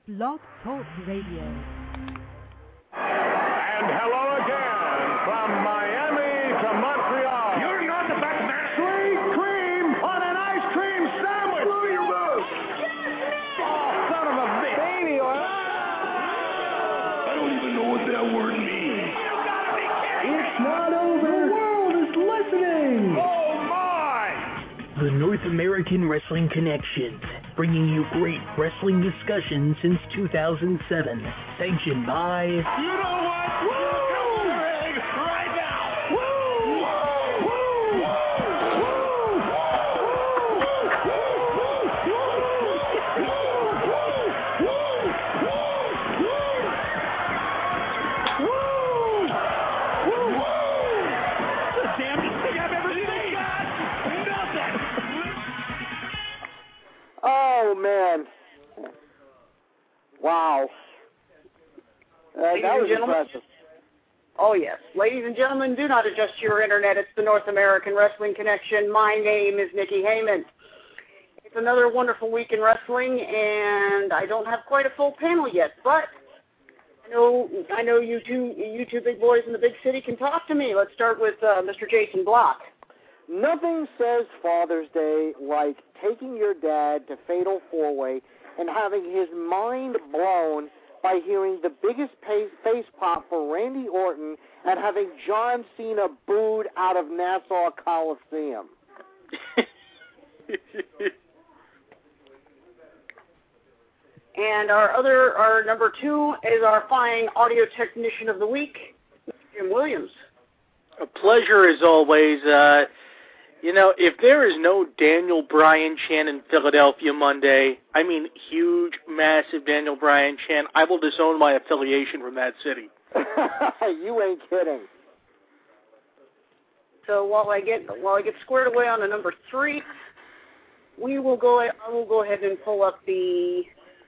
Blog Talk Radio. And hello again from Miami to Montreal. You're not the best man. Sweet cream on an ice cream sandwich. Blow your mouth. Oh, son of a bitch. Baby oil. I don't even know what that word means. You gotta be kidding me. It's not over. The world is listening. Oh, my. The North American Wrestling Connection, bringing you great wrestling discussion since 2007. Sanctioned by... You know what? Woo! Right now. Woo! Woo! The damnedest thing I've ever seen. Nothing. Oh, man. Wow. That was impressive. Oh, yes. Ladies and gentlemen, do not adjust your internet. It's the North American Wrestling Connection. My name is Nikki Heyman. It's another wonderful week in wrestling, and I don't have quite a full panel yet, but I know you two big boys in the big city can talk to me. Let's start with Mr. Jason Block. Nothing says Father's Day like taking your dad to Fatal 4-Way and having his mind blown by hearing the biggest face pop for Randy Orton and having John Cena booed out of Nassau Coliseum. And our number two is our fine audio technician of the week, Jim Williams. A pleasure as always. If there is no Daniel Bryan chant in Philadelphia Monday, I mean huge, massive Daniel Bryan chant, I will disown my affiliation from that city. You ain't kidding. So while I get squared away on the number three, I will go ahead and pull up the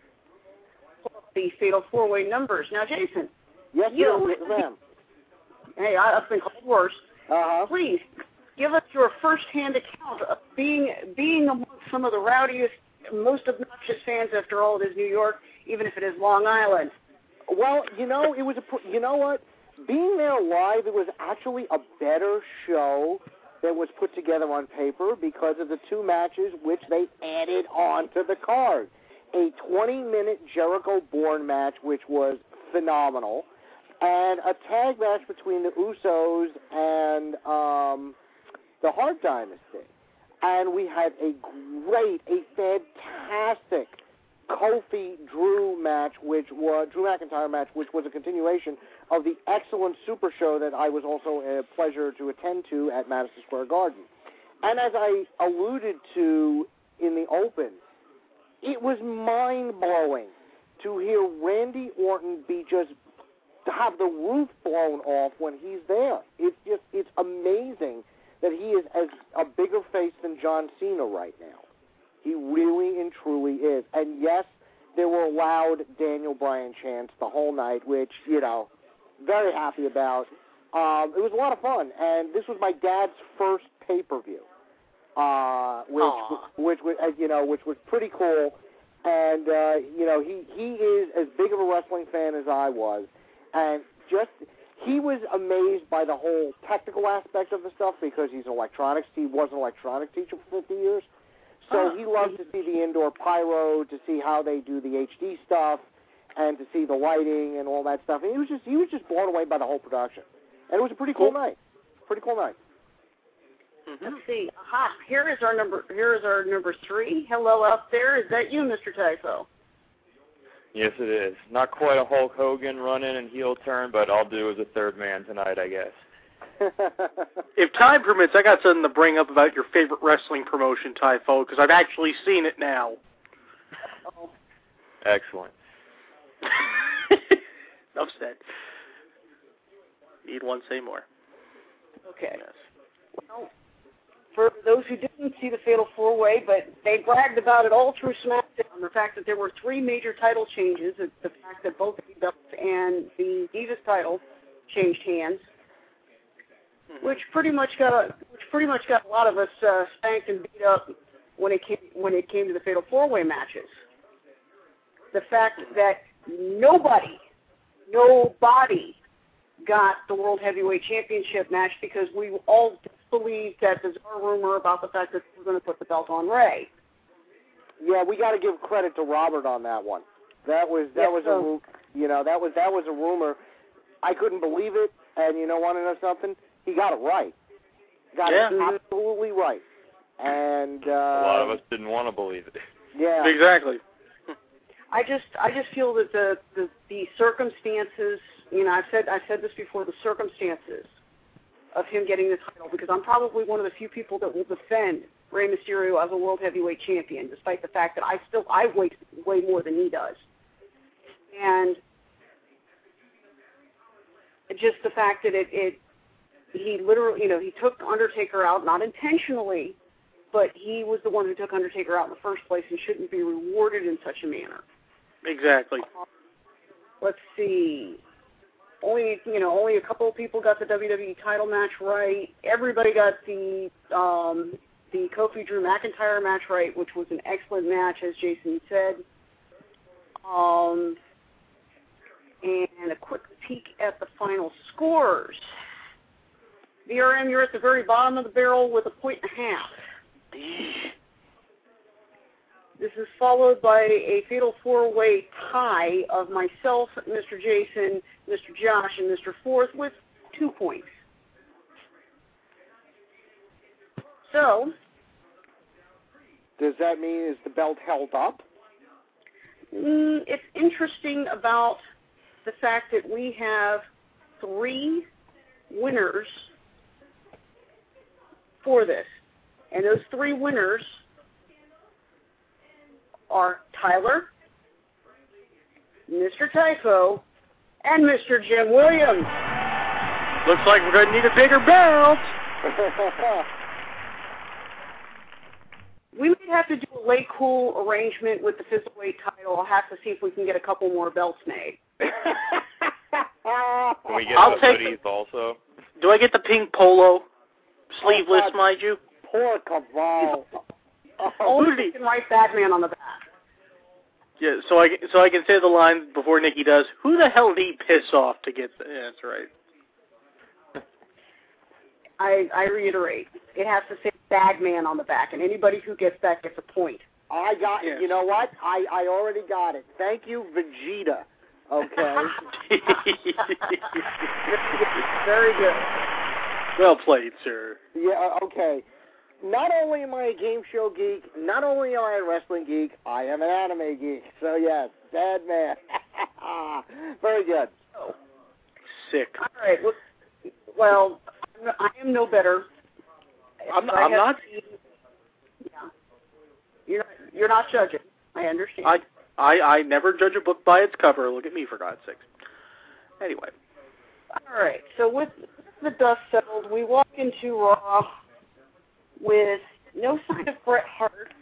Fatal 4-Way numbers. Now, Jason. Yes, ma'am. Hey, I've been called worse. Please give us your first-hand account of being among some of the rowdiest, most obnoxious fans. After all, it is New York, even if it is Long Island. Well, you know what? Being there live, it was actually a better show than was put together on paper because of the two matches which they added on to the card. A 20-minute Jericho-Bourne match, which was phenomenal, and a tag match between the Usos and the Hart Dynasty. And we had a fantastic Kofi-Drew match, Drew McIntyre match, which was a continuation of the excellent Super Show that I was also a pleasure to attend to at Madison Square Garden. And as I alluded to in the open, it was mind-blowing to hear Randy Orton to have the roof blown off when he's there. It's amazing that he is as a bigger face than John Cena right now. He really and truly is. And yes, there were loud Daniel Bryan chants the whole night, which, very happy about. It was a lot of fun, and this was my dad's first pay-per-view, which was pretty cool. And he is as big of a wrestling fan as I was, and he was amazed by the whole technical aspect of the stuff because he was an electronics teacher for 50 years. So he loved to see the indoor pyro, to see how they do the HD stuff, and to see the lighting and all that stuff. And he was just blown away by the whole production. And it was a pretty cool night. Mm-hmm. Let's see. Here is our number three. Hello out there. Is that you, Mr. Typho? Yes, it is. Not quite a Hulk Hogan run-in and heel turn, but I'll do as a third man tonight, I guess. If time permits, I got something to bring up about your favorite wrestling promotion, Typho, because I've actually seen it now. Oh. Excellent. Enough said. Need one, say more. Okay. Yes. Well, for those who didn't see the Fatal 4-Way, but they bragged about it all through SmackDown, the fact that there were three major title changes, the fact that both the belts and the Divas title changed hands, which pretty much got a lot of us spanked and beat up when it came to the Fatal 4-Way matches. the fact that nobody got the World Heavyweight Championship match because we all believed that bizarre rumor about the fact that we were going to put the belt on Ray. Yeah, we got to give credit to Robert on that one. That was a rumor. I couldn't believe it, and you know, want to know something? He got it right. Got it absolutely right. And a lot of us didn't want to believe it. Yeah, exactly. I just feel that the circumstances, you know, I've said this before, the circumstances of him getting the title, because I'm probably one of the few people that will defend Rey Mysterio as a World Heavyweight Champion, despite the fact that I weigh way more than he does. And just the fact that he literally, you know, he took Undertaker out, not intentionally, but he was the one who took Undertaker out in the first place and shouldn't be rewarded in such a manner. Exactly. Let's see. Only a couple of people got the WWE title match right. Everybody got the Kofi Drew McIntyre match right, which was an excellent match, as Jason said. And a quick peek at the final scores. VRM, you're at the very bottom of the barrel with 1.5 points. This is followed by a fatal four-way tie of myself, Mr. Jason, Mr. Josh, and Mr. Forth with 2 points. So, does that mean is the belt held up? It's interesting about the fact that we have 3 winners for this. And those 3 winners are Tyler, Mr. Typho, and Mr. Jim Williams. Looks like we're going to need a bigger belt. We might have to do a late cool arrangement with the Fizzleweight title. I'll have to see if we can get a couple more belts made. Can we get the hoodies also? Do I get the pink polo? Sleeveless, mind you? Poor Cabal. Only you can write Batman on the back. Yeah, so I can say the line before Nikki does. Who the hell did he piss off to get? Yeah, that's right. I reiterate, it has to say Bagman on the back, and anybody who gets that gets a point. I got it. You know what? I already got it. Thank you, Vegeta. Okay. Very good. Well played, sir. Yeah, okay. Not only am I a game show geek, not only am I a wrestling geek, I am an anime geek. So, yes, bad man. Very good. Sick. All right. Well, I am no better. I'm not. Yeah. You're not judging. I understand. I never judge a book by its cover. Look at me, for God's sakes. Anyway. All right. So with the dust settled, we walk into Raw with no sign of Bret Hart,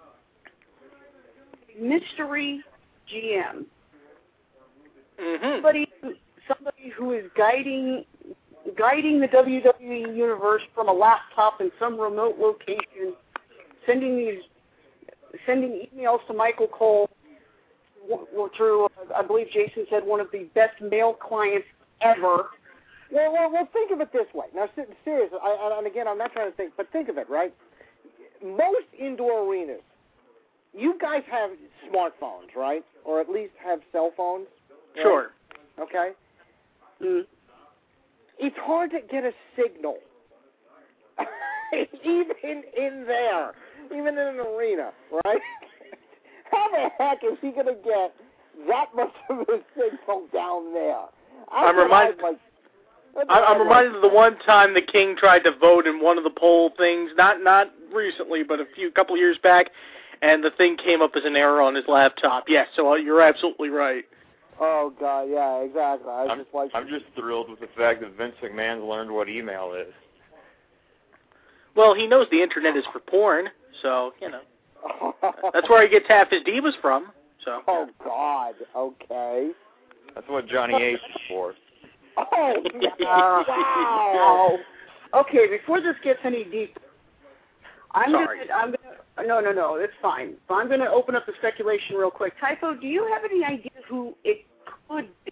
mystery GM, somebody who is guiding the WWE universe from a laptop in some remote location, sending emails to Michael Cole through, I believe Jason said, one of the best mail clients ever. Well, think of it this way. Now, seriously, and again, I'm not trying to think, but think of it, right? Most indoor arenas, you guys have smartphones, right? Or at least have cell phones? Right? Sure. Okay? It's hard to get a signal. Even in there. Even in an arena, right? How the heck is he going to get that much of a signal down there? I'm reminded of the one time the King tried to vote in one of the poll things, not recently, but a couple years back, and the thing came up as an error on his laptop. Yes, so you're absolutely right. Oh, God, yeah, exactly. I'm just thrilled with the fact that Vince McMahon's learned what email is. Well, he knows the internet is for porn, so, you know. That's where he gets half his divas from. So. Oh, God, okay. That's what Johnny Ace is for. Oh, wow. Okay, before this gets any deeper, No, it's fine. But I'm gonna open up the speculation real quick. Typho, do you have any idea who it could be?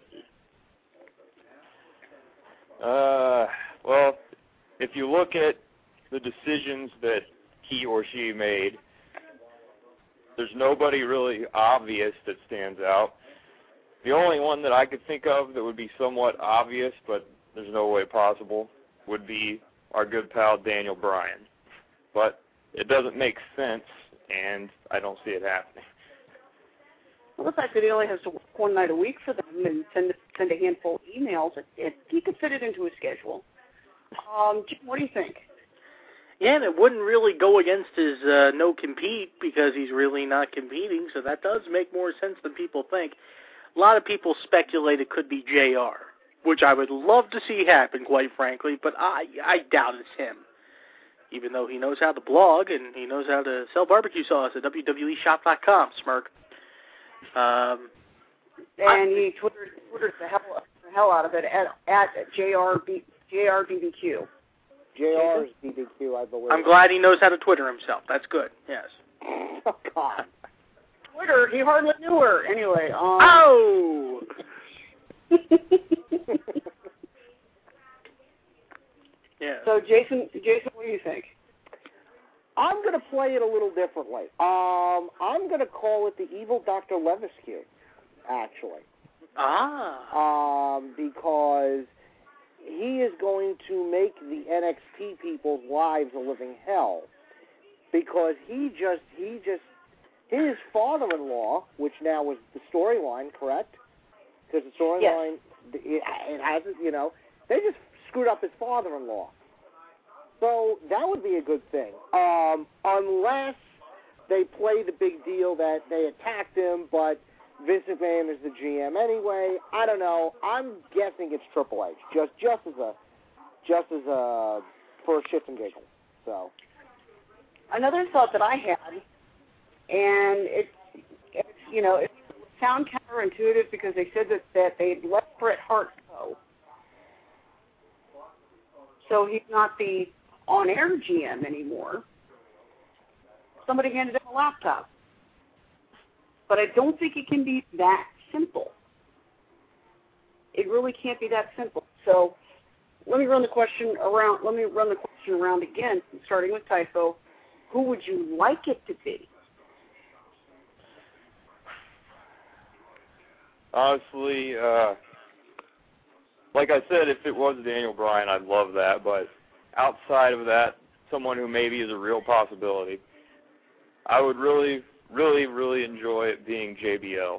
Well, if you look at the decisions that he or she made, there's nobody really obvious that stands out. The only one that I could think of that would be somewhat obvious, but there's no way possible, would be our good pal Daniel Bryan. But it doesn't make sense, and I don't see it happening. Well, the fact that he only has to work one night a week for them and send a handful of emails, he could fit it into his schedule. Jim, what do you think? Yeah, and it wouldn't really go against his no-compete because he's really not competing, so that does make more sense than people think. A lot of people speculate it could be JR, which I would love to see happen, quite frankly, but I doubt it's him. Even though he knows how to blog and he knows how to sell barbecue sauce at WWEshop.com, Smirk. And he Twitters the hell out of it at JRBBQ. JR's BBQ, I believe. I'm glad he knows how to Twitter himself. That's good, yes. Oh, God. Twitter, he hardly knew her. Anyway, Oh! Yeah. So, Jason, what do you think? I'm going to play it a little differently. I'm going to call it the evil Dr. Levesque, actually. Because he is going to make the NXT people's lives a living hell. Because his father-in-law, which now is the storyline, correct? Because the storyline, it hasn't, they just screwed up his father-in-law. So that would be a good thing. Unless they play the big deal that they attacked him, but Vince McMahon is the GM anyway. I don't know. I'm guessing it's Triple H, just as a for a shits and giggles. So another thought that I had, and it sound counterintuitive because they said that they'd let Bret Hart go, so he's not the on-air GM anymore. Somebody handed him a laptop. But I don't think it can be that simple. It really can't be that simple. So let me run the question around again, starting with Typho. Who would you like it to be? Honestly, like I said, if it was Daniel Bryan, I'd love that. But outside of that, someone who maybe is a real possibility, I would really, really, really enjoy it being JBL.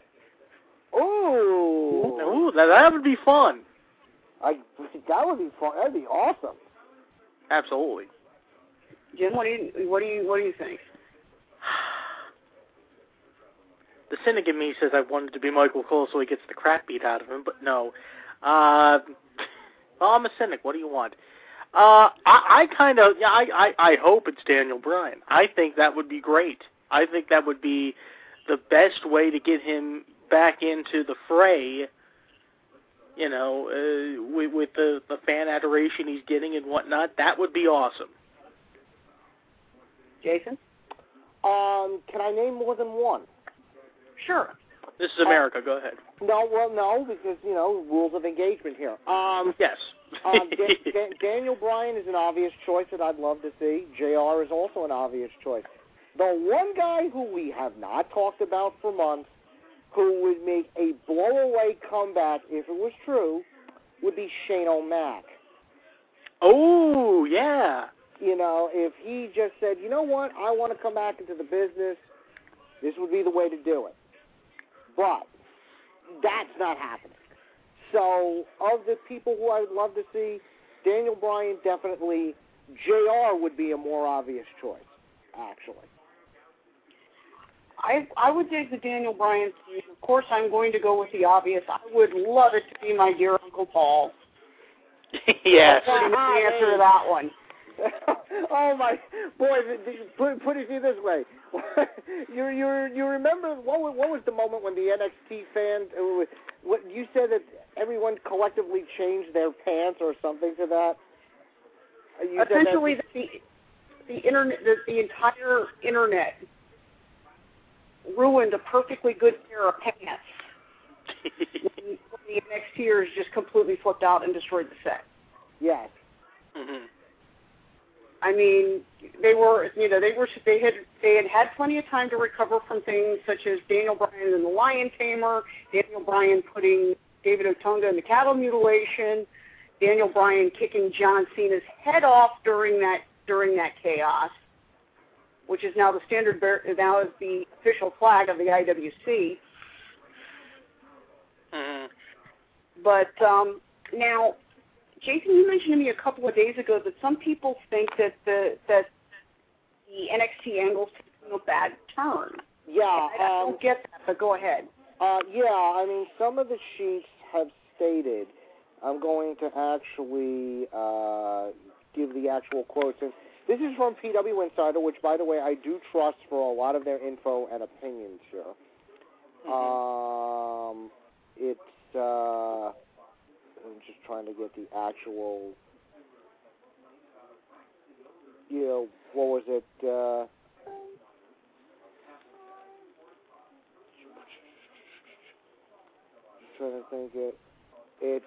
Ooh, that would be fun. That would be fun. That'd be awesome. Absolutely. Jim, what do you think? The cynic in me says I wanted to be Michael Cole so he gets the crap beat out of him, but no. Well, I'm a cynic. What do you want? I hope it's Daniel Bryan. I think that would be great. I think that would be the best way to get him back into the fray, with the fan adoration he's getting and whatnot. That would be awesome. Jason? Can I name more than one? Sure. This is America. Go ahead. No, because, rules of engagement here. Yes. Daniel Bryan is an obvious choice that I'd love to see. JR is also an obvious choice. The one guy who we have not talked about for months, who would make a blow-away comeback, if it was true, would be Shane O'Mac. Oh, yeah. If he just said, you know what, I want to come back into the business, this would be the way to do it. But that's not happening. So, of the people who I would love to see, Daniel Bryan definitely. JR would be a more obvious choice, actually. I would dig the Daniel Bryan thing. Of course, I'm going to go with the obvious. I would love it to be my dear Uncle Paul. Yes. That's the answer to that one. Oh my boy! Put it this way. you remember what was the moment when the NXT fans? What you said that everyone collectively changed their pants or something to that. the entire internet ruined a perfectly good pair of pants when the NXTers just completely flipped out and destroyed the set. Yes. Mm-hmm. I mean, they had plenty of time to recover from things such as Daniel Bryan and the Lion Tamer, Daniel Bryan putting David Otunga in the cattle mutilation, Daniel Bryan kicking John Cena's head off during that chaos, which is now the now is the official flag of the IWC. Mm-hmm. But now, Jason, you mentioned to me a couple of days ago that some people think that the NXT angle's taking a bad turn. Yeah. I don't get that, but go ahead. Yeah, I mean, some of the sheets have stated, I'm going to actually give the actual quotes. And this is from PW Insider, which, by the way, I do trust for a lot of their info and opinions here. Mm-hmm. I'm just trying to get the actual, what was it? Trying to think it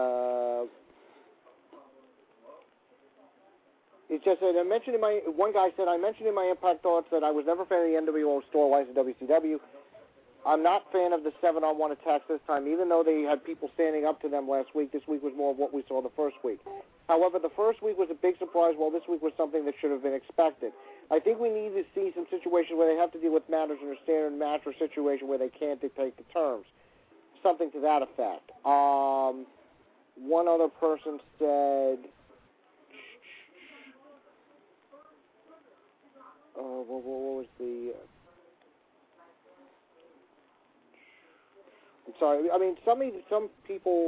just said, one guy said, I mentioned in my Impact Thoughts that I was never a fan of the NWO storylines in WCW. I'm not a fan of the 7-on-1 attacks this time, even though they had people standing up to them last week. This week was more of what we saw the first week. However, the first week was a big surprise, while this week was something that should have been expected. I think we need to see some situations where they have to deal with matters in a standard match or situation where they can't dictate the terms. Something to that effect. One other person said, what was the... I'm sorry. I mean, some people,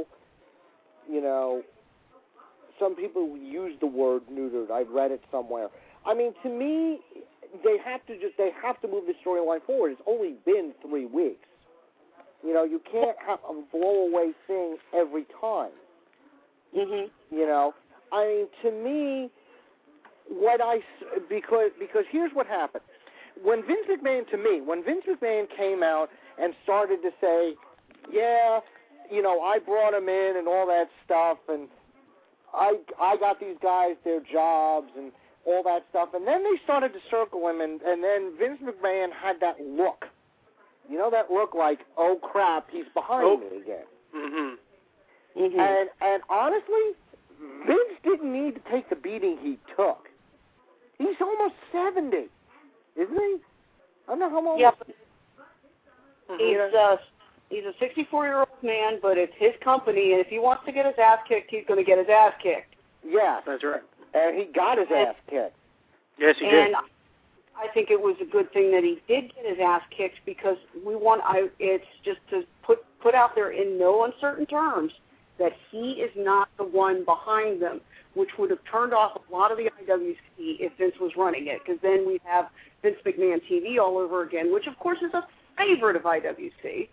some people use the word neutered. I've read it somewhere. I mean, to me, they have to move the storyline forward. It's only been 3 weeks. You can't have a blow-away thing every time. Mm-hmm. I mean, to me, because here's what happened. When Vince McMahon came out and started to say, yeah, I brought him in and all that stuff, and I got these guys their jobs and all that stuff, and then they started to circle him, and then Vince McMahon had that look. That look like, oh crap, he's behind me again. Mm-hmm. Mm-hmm. And honestly, Vince didn't need to take the beating he took. He's almost 70, isn't he? I don't know how long. Yeah. Mm-hmm. He's a 64-year-old man, but it's his company, and if he wants to get his ass kicked, he's going to get his ass kicked. Yeah, that's right. And he got his ass kicked. Yes, he did. And I think it was a good thing that he did get his ass kicked because it's just to put out there in no uncertain terms that he is not the one behind them, which would have turned off a lot of the IWC if Vince was running it, because then we'd have Vince McMahon TV all over again, which of course is a favorite of IWC.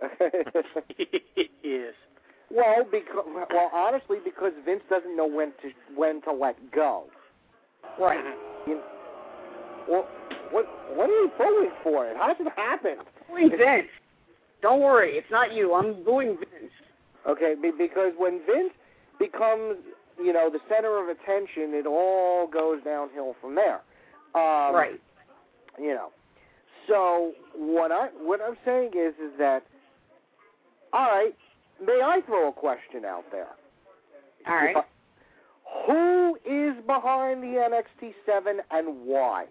Yes. Well, honestly, because Vince doesn't know when to let go. Right. Well, what are you booing for? How does it happen? I'm booing Vince. Don't worry, it's not you. I'm booing Vince. Okay, because when Vince becomes, the center of attention, it all goes downhill from there. Right. So what I'm saying is that, all right, may I throw a question out there? All right. Who is behind the NXT 7 and why?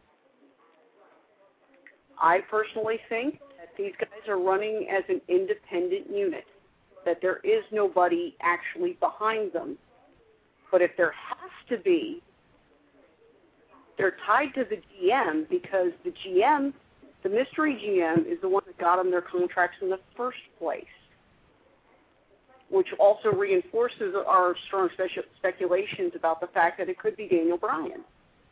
I personally think that these guys are running as an independent unit, that there is nobody actually behind them. But if there has to be, they're tied to the GM because the GM, the mystery GM, is the one that got them their contracts in the first place, which also reinforces our strong speculations about the fact that it could be Daniel Bryan.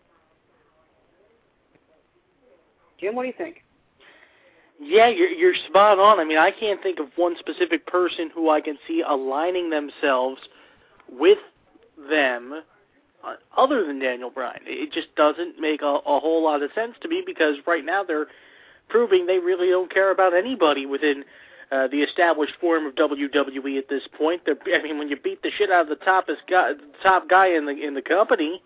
Jim, what do you think? Yeah, you're spot on. I mean, I can't think of one specific person who I can see aligning themselves with them other than Daniel Bryan. It just doesn't make a whole lot of sense to me, because right now they're proving they really don't care about anybody within the established form of WWE at this point. When you beat the shit out of the top guy in the company,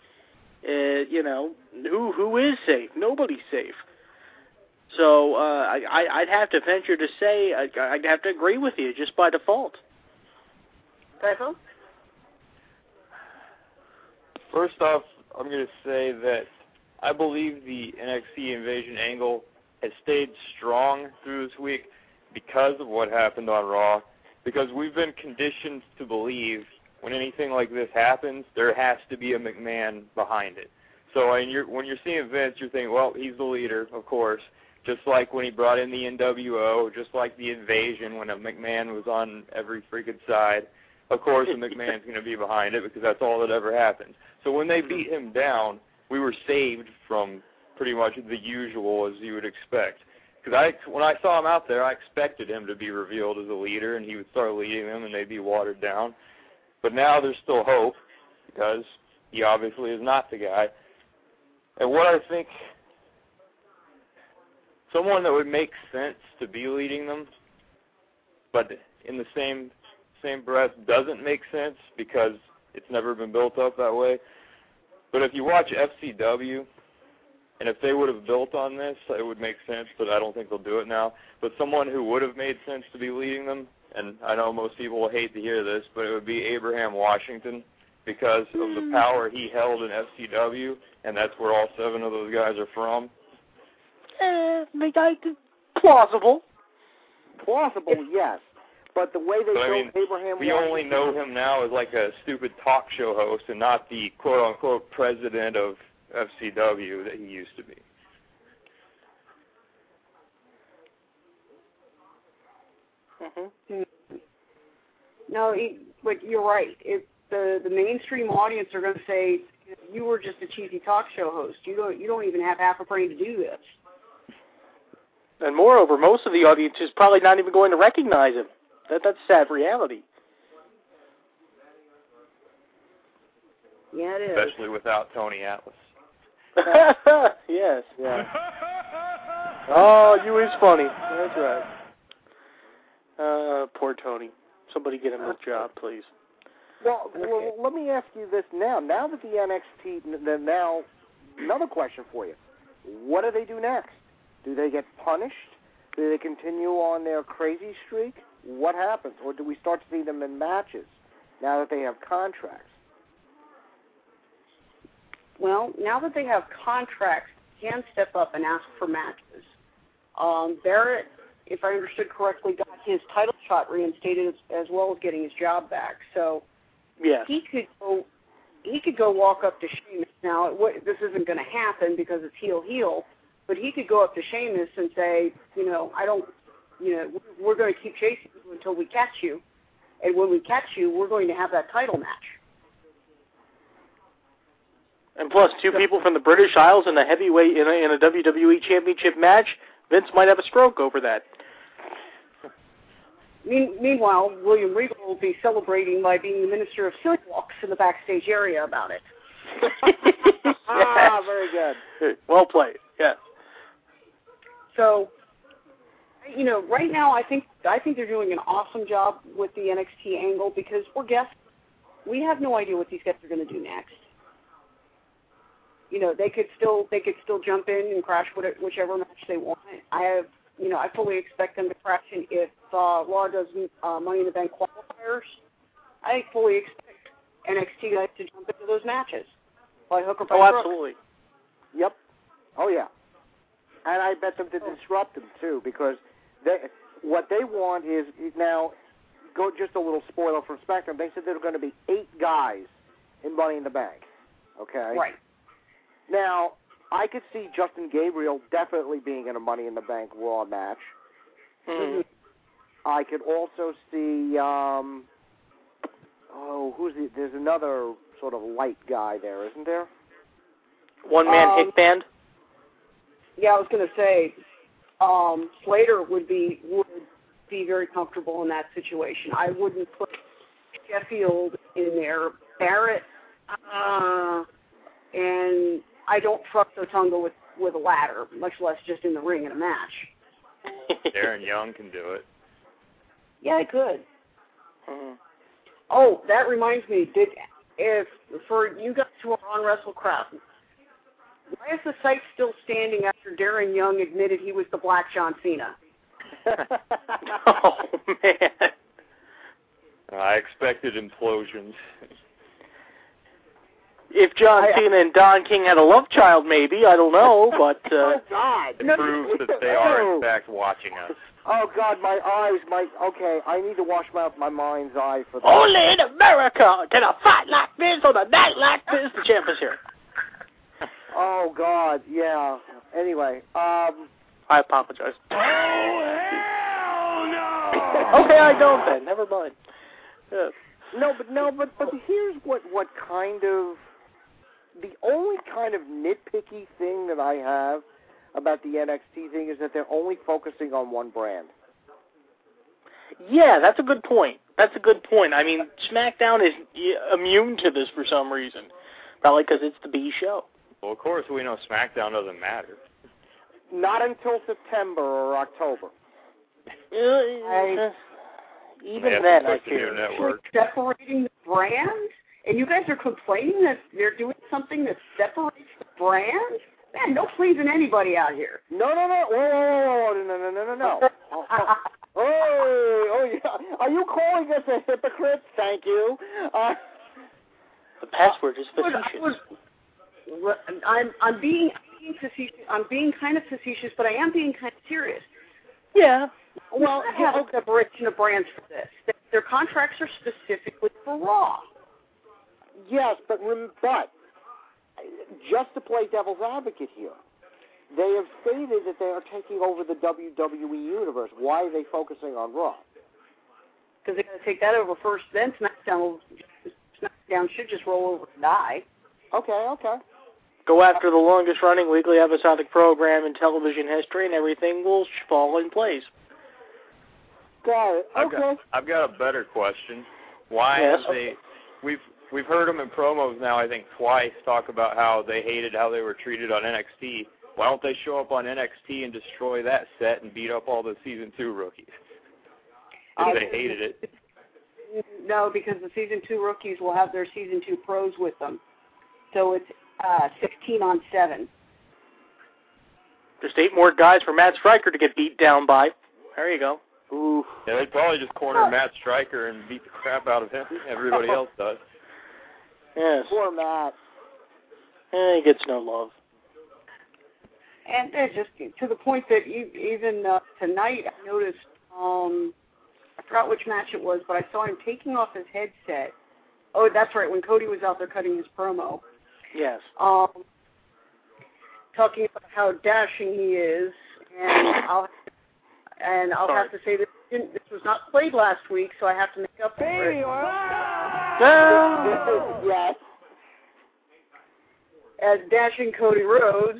who is safe? Nobody's safe. So I'd have to venture to say I'd have to agree with you just by default. Typho? First off, I'm going to say that I believe the NXT Invasion angle has stayed strong through this week because of what happened on Raw, because we've been conditioned to believe when anything like this happens, there has to be a McMahon behind it. So when you're seeing Vince, you're thinking, well, he's the leader, of course, just like when he brought in the NWO, just like the Invasion when a McMahon was on every freaking side. Of course, a McMahon's going to be behind it because that's all that ever happened. So when they beat him down, we were saved from pretty much the usual as you would expect. Because when I saw him out there, I expected him to be revealed as a leader, and he would start leading them, and they'd be watered down. But now there's still hope, because he obviously is not the guy. And what I think, someone that would make sense to be leading them, but in the same breath doesn't make sense because it's never been built up that way. But if you watch FCW, and if they would have built on this, it would make sense, but I don't think they'll do it now. But someone who would have made sense to be leading them, and I know most people will hate to hear this, but it would be Abraham Washington because of the power he held in FCW, and that's where all 7 of those guys are from. Plausible. Plausible, yes. But the way they built Abraham we Washington... only know him now as like a stupid talk show host and not the quote-unquote president of FCW that he used to be. No, but you're right. The mainstream audience are going to say, you were just a cheesy talk show host. You don't even have half a brain to do this. And moreover, most of the audience is probably not even going to recognize him. That's sad reality. Yeah, it is. Especially without Tony Atlas. Yes, yeah. Oh, you is funny. That's right. Poor Tony. Somebody get him a job, please. Well, let me ask you this now. Now that the NXT, another question for you. What do they do next? Do they get punished? Do they continue on their crazy streak? What happens? Or do we start to see them in matches now that they have contracts? Well, now that they have contracts, they can step up and ask for matches. Barrett, if I understood correctly, got his title shot reinstated as well as getting his job back. So yes. he could go walk up to Sheamus. Now, this isn't going to happen because it's heel, but he could go up to Sheamus and say, we're going to keep chasing you until we catch you, and when we catch you, we're going to have that title match. And plus, 2 people from the British Isles in a heavyweight in a WWE Championship match, Vince might have a stroke over that. Meanwhile, William Regal will be celebrating by being the Minister of Silk Walks in the backstage area about it. Very good. Well played. Yes. So, right now I think they're doing an awesome job with the NXT angle because we're guessing. We have no idea what these guys are going to do next. They could still jump in and crash whichever match they want. I fully expect them to crash in if Raw does Money in the Bank qualifiers. I fully expect NXT guys to jump into those matches by hook or by crook. Oh, absolutely. Yep. Oh, yeah. And I bet them to disrupt them, too, because what they want is, now, just a little spoiler from Spectrum, they said there are going to be 8 guys in Money in the Bank, okay? Right. Now, I could see Justin Gabriel definitely being in a Money in the Bank Raw match. Mm-hmm. I could also see, there's another sort of light guy there, isn't there? One-man hick band? Yeah, I was going to say, Slater would be very comfortable in that situation. I wouldn't put Sheffield in there. Barrett And I don't trust Otunga with a ladder, much less just in the ring in a match. Darren Young can do it. Yeah, I could. Oh, that reminds me. If for you guys who are on WrestleCraft, why is the site still standing after Darren Young admitted he was the Black John Cena? Oh, man. I expected implosions. If John Cena and Don King had a love child, maybe. I don't know, but... Oh, God. It proves that they are, in fact, watching us. Oh, God, my eyes, okay, I need to wash my mind's eye for that. Only in America can a fight like this on a night like this. The champ is here. Oh, God, yeah. Anyway, I apologize. Oh, hell no! Okay, I don't then. Never mind. Yeah. No, but here's what kind of... The only kind of nitpicky thing that I have about the NXT thing is that they're only focusing on one brand. Yeah, that's a good point. I mean, SmackDown is immune to this for some reason. Probably because it's the B show. Well, of course, we know SmackDown doesn't matter. Not until September or October. Even then, I fear. Separating the brand? And you guys are complaining that they're doing something that separates the brand? Man, no pleasing anybody out here. No. No. Oh, yeah. Are you calling us a hypocrite? Thank you. The password is facetious. I'm being facetious. I'm being kind of facetious, but I am being kind of serious. Yeah. Well, I have a separation of brands for this. Their contracts are specifically for Raw. Yes, but just to play devil's advocate here, they have stated that they are taking over the WWE universe. Why are they focusing on Raw? Because they're going to take that over first, then SmackDown should just roll over and die. Okay. Go after the longest-running weekly episodic program in television history, and everything will fall in place. Got it. Okay. I've got a better question. Why have they... We've heard them in promos now, I think, twice talk about how they hated how they were treated on NXT. Why don't they show up on NXT and destroy that set and beat up all the Season 2 rookies? If they hated it. No, because the Season 2 rookies will have their Season 2 pros with them. So it's 16-on-7. Just 8 more guys for Matt Striker to get beat down by. There you go. Ooh. Yeah, they'd probably just corner Matt Striker and beat the crap out of him. Everybody else does. Yes. Poor Matt. He gets no love. And just to the point that even tonight, I noticed, I forgot which match it was, but I saw him taking off his headset. Oh, that's right, when Cody was out there cutting his promo. Yes. Talking about how dashing he is, and I'll have to say this was not played last week, so I have to make up for it. Yes. As dashing Cody Rhodes.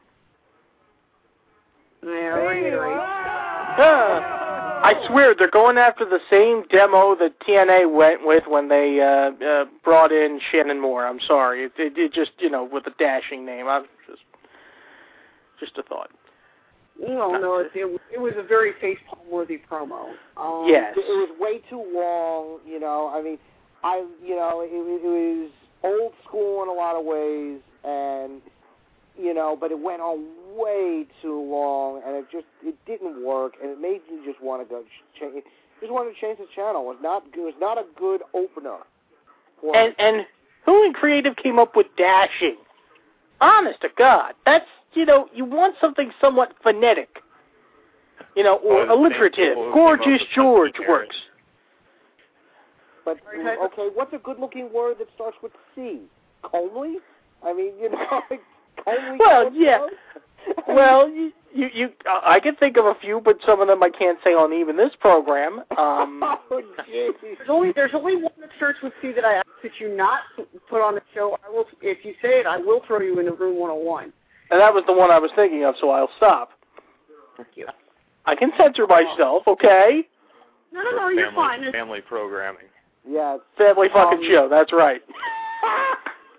I swear, they're going after the same demo that TNA went with when they brought in Shannon Moore. I'm sorry. It just, with a dashing name. I'm just a thought. No, it was a very facepalm-worthy promo. Yes. It was way too long, I mean, it was old school in a lot of ways, and, but it went on way too long, and it didn't work, and it made you just want to go change. Just wanted to change the channel. It was not a good opener. And who in creative came up with dashing? Honest to God, that's you want something somewhat phonetic, or alliterative. Gorgeous George works. But okay, what's a good-looking word that starts with C? Comely? I mean, comely. Well, yeah. Well, you I can think of a few, but some of them I can't say on even this program. Oh, jeez. There's only one that starts with C that I ask that you not put on the show. I will, if you say it, I will throw you into room 101. And that was the one I was thinking of, so I'll stop. Thank you. I can censor myself, okay? No, you're fine. Family programming. Yeah. Family fucking show, that's right.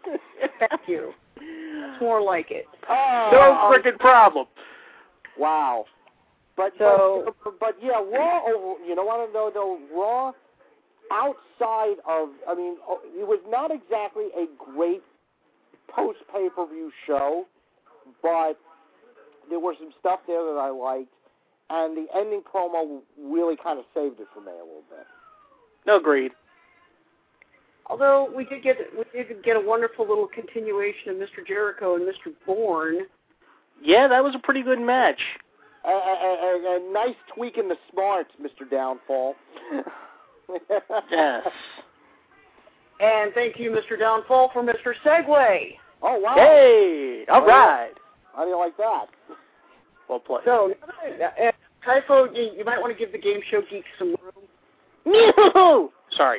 Thank you. That's more like it. No freaking problem. Wow. But yeah, Raw. You know what though? Raw, outside of, I mean, it was not exactly a great post pay-per-view show, but there was some stuff there that I liked, and the ending promo really kind of saved it for me a little bit. No, agreed. Although we did get a wonderful little continuation of Mr. Jericho and Mr. Bourne. Yeah, that was a pretty good match. A nice tweak in the smarts, Mr. Downfall. Yes. And thank you, Mr. Downfall, for Mr. Segway. Oh, wow. Hey, all right. How do you like that? Well played. So, Typho, you might want to give the Game Show Geeks some room. No! Sorry.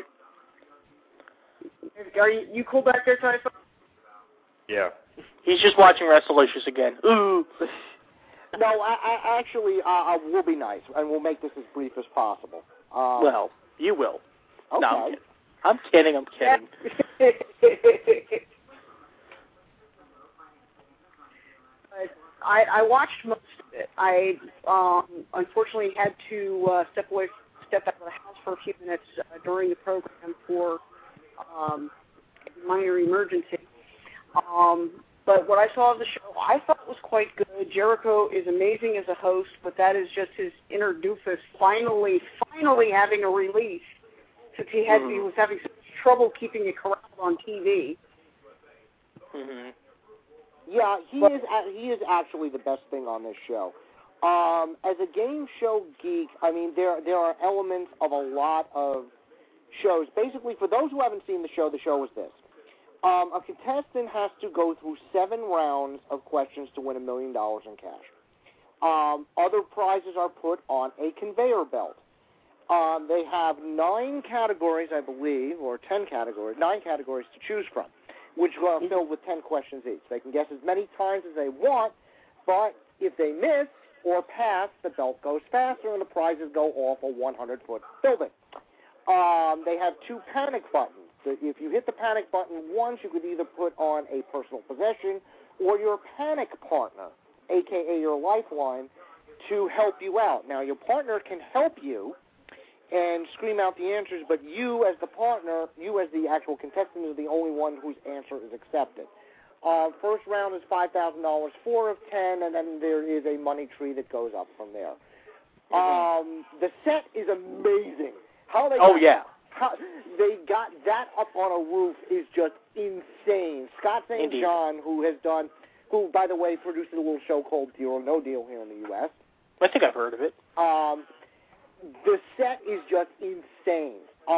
Are you cool back there, Typho? Yeah. He's just watching Wrestlicious again. Ooh. No, I actually, we'll be nice, and we'll make this as brief as possible. Well, you will. Okay. No, I'm kidding. I watched most of it. I unfortunately had to step out of the house for a few minutes during the program for a minor emergency. But what I saw of the show, I thought was quite good. Jericho is amazing as a host, but that is just his inner doofus finally having a release, since he was having such trouble keeping it corralled on TV. Mm-hmm. Yeah, he is actually the best thing on this show. As a game show geek, I mean, there are elements of a lot of shows. Basically, for those who haven't seen the show is this. A contestant has to go through 7 rounds of questions to win $1 million in cash. Other prizes are put on a conveyor belt. They have 9 categories, I believe, or 9 categories to choose from, which are filled with 10 questions each. They can guess as many times as they want, but if they miss or pass, the belt goes faster and the prizes go off a 100-foot building. They have 2 panic buttons. If you hit the panic button once, you could either put on a personal possession or your panic partner, a.k.a. your lifeline, to help you out. Now, your partner can help you and scream out the answers, but you as the partner, you as the actual contestant, is the only one whose answer is accepted. First round is $5,000, 4 of 10, and then there is a money tree that goes up from there. The set is amazing. How they got that up on a roof is just insane. Scott St. John, who, by the way, produces a little show called Deal or No Deal here in the U.S. I think I've heard of it. The set is just insane.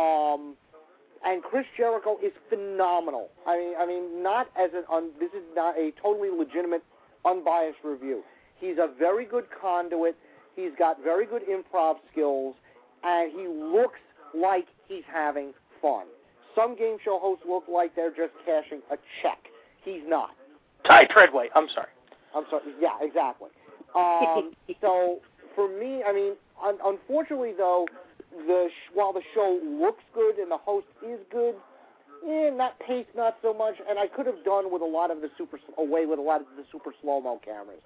And Chris Jericho is phenomenal. I mean, not as this is not a totally legitimate, unbiased review. He's a very good conduit. He's got very good improv skills, and he looks like he's having fun. Some game show hosts look like they're just cashing a check. He's not. Ty Treadway. I'm sorry. Yeah, exactly. So for me, I mean, unfortunately though, while the show looks good and the host is good, that pace not so much. And I could have done with a lot of the super slow-mo cameras.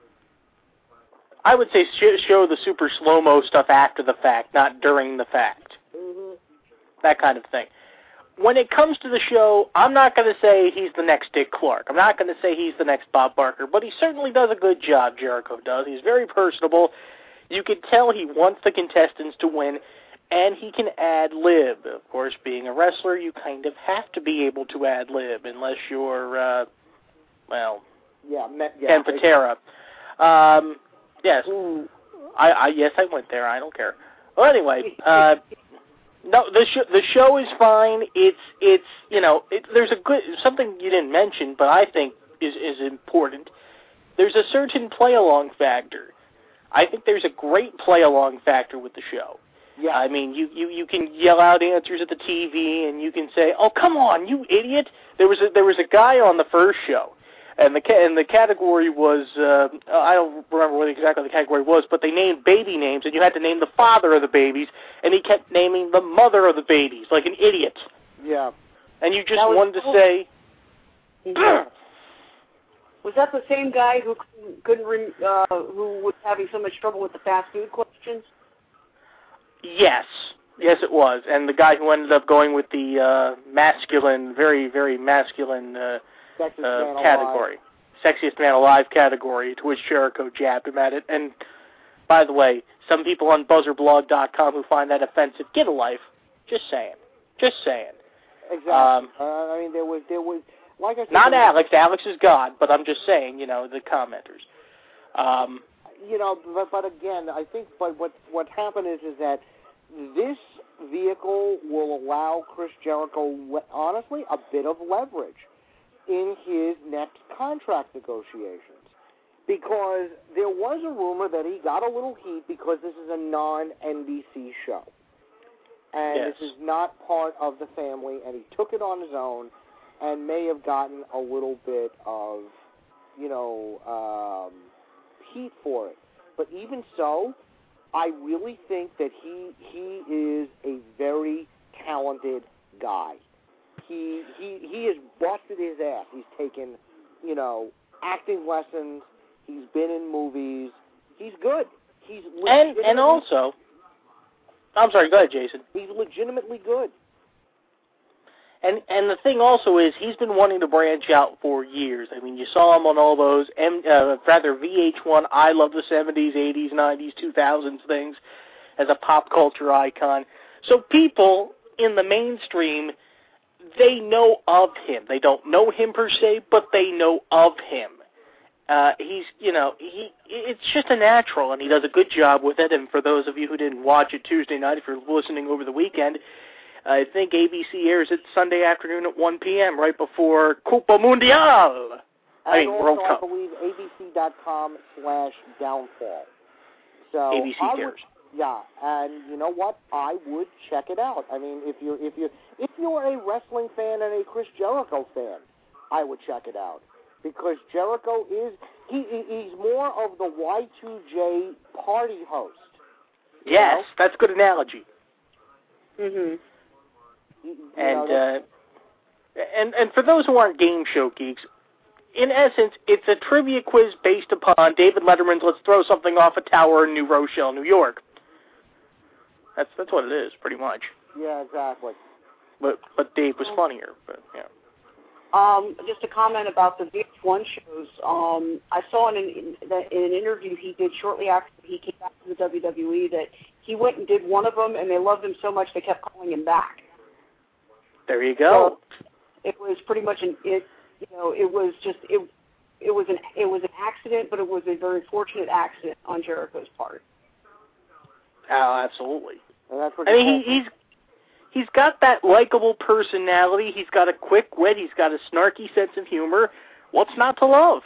I would say show the super slow-mo stuff after the fact, not during the fact. Mm-hmm. That kind of thing. When it comes to the show, I'm not going to say he's the next Dick Clark. I'm not going to say he's the next Bob Barker, but he certainly does a good job, Jericho does. He's very personable. You can tell he wants the contestants to win, and he can ad-lib. Of course, being a wrestler, you kind of have to be able to ad-lib, unless you're, Ken Patera. Yes. Yes, I went there. I don't care. Well, anyway, no, the show is fine. There's something you didn't mention, but I think is important. There's a certain play-along factor. I think there's a great play-along factor with the show. Yeah. I mean, you can yell out answers at the TV, and you can say, "Oh, come on, you idiot!" There was a guy on the first show, and the category was I don't remember what exactly the category was, but they named baby names, and you had to name the father of the babies, and he kept naming the mother of the babies like an idiot. Yeah. And you just wanted to say, Was that the same guy who who was having so much trouble with the fast food questions? Yes. Yes, it was. And the guy who ended up going with the masculine, very, very masculine category. Sexiest Man Alive category, to which Jericho jabbed him at it. And, by the way, some people on BuzzerBlog.com who find that offensive, get a life. Just saying. Just saying. Exactly. I mean, there was, like I said... Not Alex. Alex is God, but I'm just saying, the commenters. But again, I think what happened is that this vehicle will allow Chris Jericho, honestly, a bit of leverage in his next contract negotiations. Because there was a rumor that he got a little heat because this is a non-NBC show. And This is not part of the family, and he took it on his own and may have gotten a little bit of, heat for it. But even so, I really think that he is a very talented guy. He has busted his ass. He's taken, acting lessons. He's been in movies. He's good. He's and also, I'm sorry, go ahead, Jason. He's legitimately good. And the thing also is, he's been wanting to branch out for years. I mean, you saw him on all those, VH1, I Love the 70s, 80s, 90s, 2000s things as a pop culture icon. So people in the mainstream, they know of him. They don't know him per se, but they know of him. It's just a natural, and he does a good job with it. And for those of you who didn't watch it Tuesday night, if you're listening over the weekend, I think ABC airs it Sunday afternoon at 1 p.m. right before Copa Mundial. World Cup. I believe ABC.com/downfall. So ABC airs. Yeah, and you know what? I would check it out. I mean, if you're a wrestling fan and a Chris Jericho fan, I would check it out because Jericho he's more of the Y2J party host. Yes, that's a good analogy. Mhm. And for those who aren't game show geeks, in essence, it's a trivia quiz based upon David Letterman's "Let's Throw Something Off a Tower in New Rochelle, New York." That's what it is, pretty much. Yeah, exactly. But Dave was funnier. But yeah. Just a comment about the VH1 shows. I saw in an interview he did shortly after he came back to the WWE that he went and did one of them, and they loved him so much they kept calling him back. There you go. So it was pretty much it was an accident, but it was a very fortunate accident on Jericho's part. Oh, absolutely. And that's what he's got that likable personality. He's got a quick wit. He's got a snarky sense of humor. What's not to love?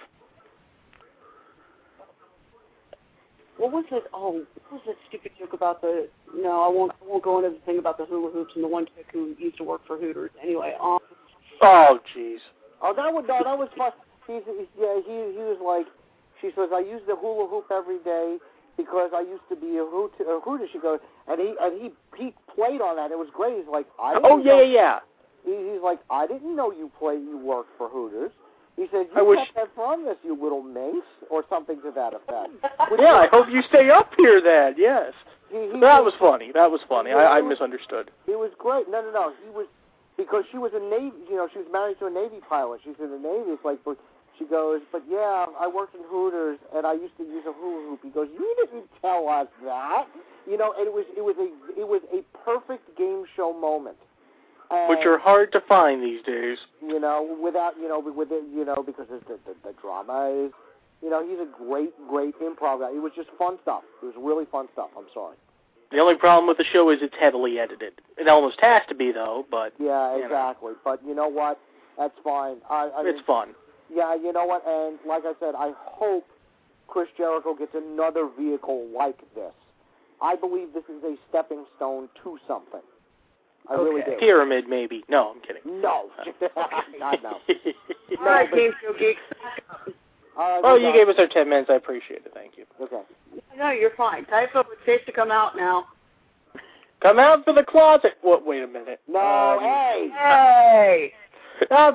What was it? Oh, what was that stupid joke about the? No, I won't go into the thing about the hula hoops and the one chick who used to work for Hooters. Anyway. Oh, jeez. Oh, that was fun. He was like, she says, I use the hula hoop every day because I used to be a Hooter. She goes, and he played on that. It was great. He's like, yeah. He's like, I didn't know you worked for Hooters. He said, you kept that from this, you little minx, or something to that effect. Yeah, I hope you stay up here then, yes. That was funny. I misunderstood. It was great. No. He was, because she was a Navy, she was married to a Navy pilot. She's in the Navy. It's like, she goes, but yeah, I worked in Hooters, and I used to use a hula hoop. He goes, you didn't tell us that. And it was a perfect game show moment. Which are hard to find these days. Without, because the drama is, he's a great improv guy. It was just fun stuff. It was really fun stuff. I'm sorry. The only problem with the show is it's heavily edited. It almost has to be, though, but... Yeah, exactly. But you know what? That's fine. It's fun. Yeah, you know what? And like I said, I hope Chris Jericho gets another vehicle like this. I believe this is a stepping stone to something. I really do. Pyramid, maybe. No, I'm kidding. No. God, no. All right, Game Show Geeks. You gave us our 10 minutes. I appreciate it. Thank you. Okay. No, you're fine. Typho, it's safe to come out now. Come out for the closet. Wait a minute. No, hey. Hey.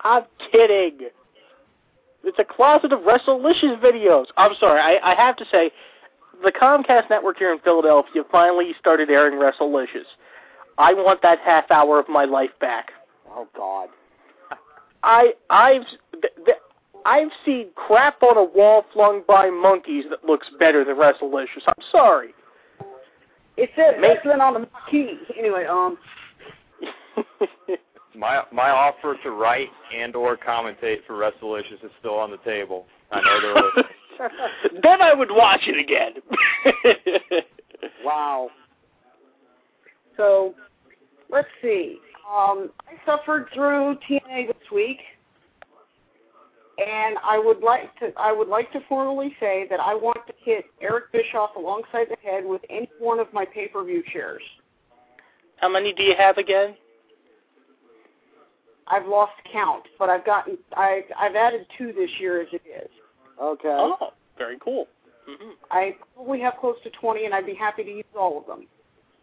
I'm kidding. It's a closet of WrestleLicious videos. I'm sorry, I have to say, the Comcast network here in Philadelphia finally started airing WrestleLicious. I want that half hour of my life back. Oh, God. I've seen crap on a wall flung by monkeys that looks better than WrestleLicious. I'm sorry. It says wrestling on the marquee. Anyway, My offer to write and/or commentate for WrestleLicious is still on the table. I know they're listening. Then I would watch it again. Wow. So, let's see. I suffered through TNA this week, and I would like to formally say that I want to hit Eric Bischoff alongside the head with any one of my pay-per-view chairs. How many do you have again? I've lost count, but I've added 2 this year as it is. Okay. Oh, very cool. Mm-hmm. I probably have close to 20, and I'd be happy to use all of them.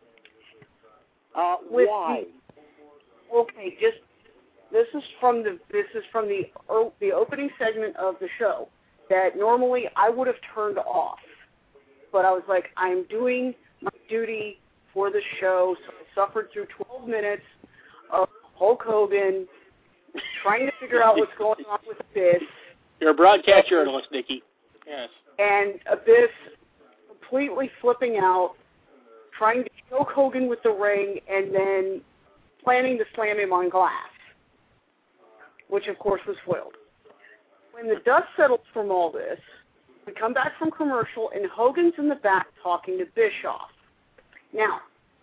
Why? Okay, this is from the opening segment of the show that normally I would have turned off, but I was like, I'm doing my duty for the show, so I suffered through 12 minutes of Hulk Hogan trying to figure out what's going on with Abyss. You're a broadcast journalist, Nikki. Yes. And Abyss completely flipping out, trying to choke Hogan with the ring, and then planning to slam him on glass, which of course was foiled. When the dust settles from all this, we come back from commercial, and Hogan's in the back talking to Bischoff. Now,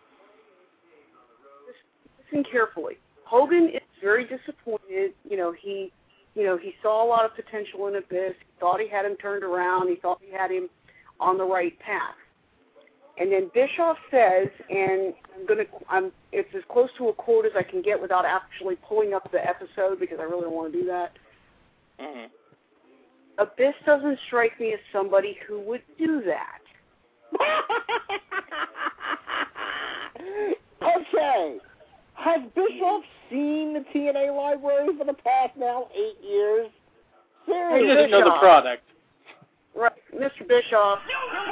listen carefully. Hogan is very disappointed. He saw a lot of potential in Abyss. He thought he had him turned around. He thought he had him on the right path. And then Bischoff says, and it's as close to a quote as I can get without actually pulling up the episode because I really don't want to do that. Mm-hmm. Abyss doesn't strike me as somebody who would do that. Okay. Has Bischoff seen the TNA library for the past now 8 years? Seriously. He doesn't know the product. Right, Mr. Bischoff.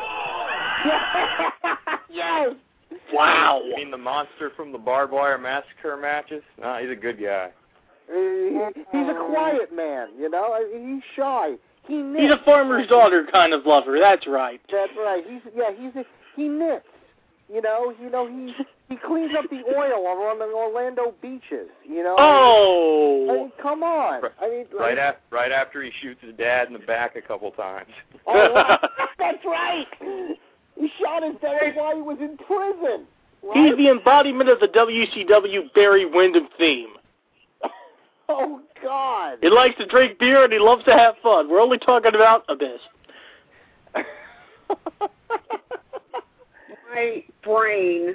Yes. Wow. You mean the monster from the barbed wire massacre matches? No, he's a good guy. He's a quiet man, He's shy. He knits. He's a farmer's daughter kind of lover. That's right. That's right. He knits. He cleans up the oil on the Orlando beaches. Oh. I mean, come on. Right after he shoots his dad in the back a couple times. Oh, that's right. He shot his dad while he was in prison. Right? He's the embodiment of the WCW Barry Windham theme. Oh, God. He likes to drink beer and he loves to have fun. We're only talking about Abyss. My brain.